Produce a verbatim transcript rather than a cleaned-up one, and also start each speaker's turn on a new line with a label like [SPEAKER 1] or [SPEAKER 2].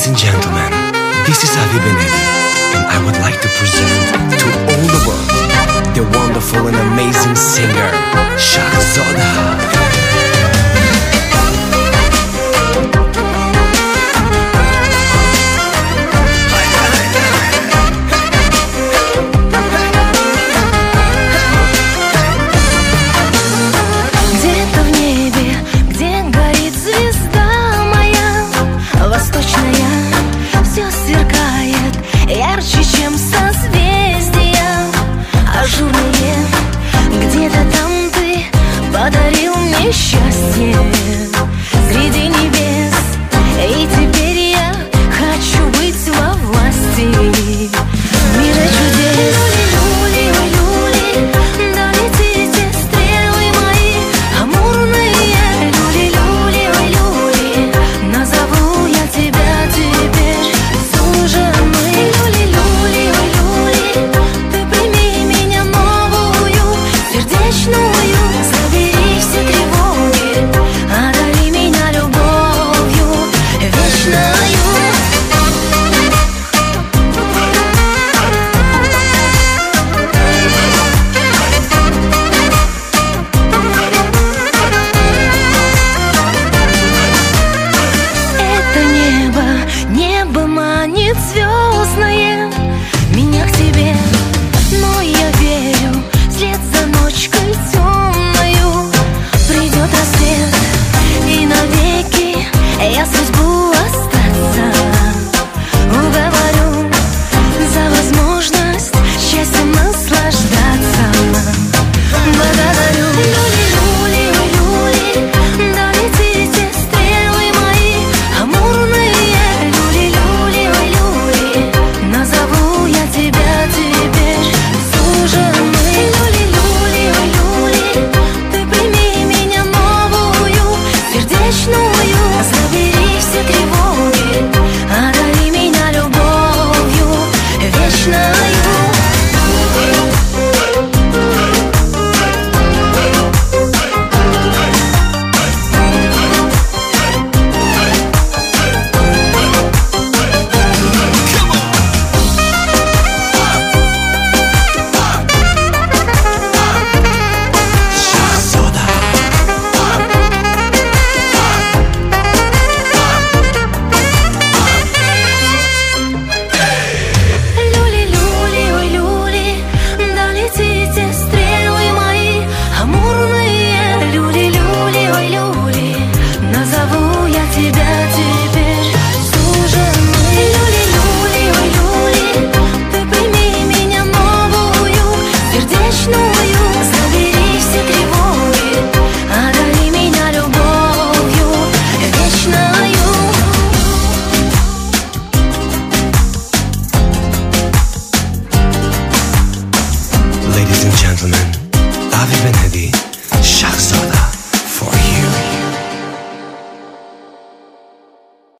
[SPEAKER 1] Ladies and gentlemen, this is Avi Benedi, and I would like to present to all the world the wonderful and amazing singer, Shahzoda.
[SPEAKER 2] Ярче, чем созвездия ажурные. Где-то там ты подарил мне счастье среди небес. И теперь я хочу быть во власти мира чудес. Люли, люли, долетите стрелы мои амурные. Люли, люли, люли, назову я тебя теперь суженой. Забери все тревоги, одари меня любовью вечною. Это небо, небо манит звездное меня к тебе, но я верю, вслед за ночкой темною придет рассвет, и навеки я судьбу остаться уговорю за возможность счастьем наслаждаться. Благодарю. Люли, люли, люли, долетите стрелы мои амурные. Люли, люли, люли, назову я тебя теперь суженой. Люли, люли, люли, ты прими меня новую, сердечную. Забери все тревоги, одари меня любовью вечною. Забери все тревоги, одари меня любовью вечною.
[SPEAKER 1] Ladies and gentlemen, Avi Benedi, Shahzoda.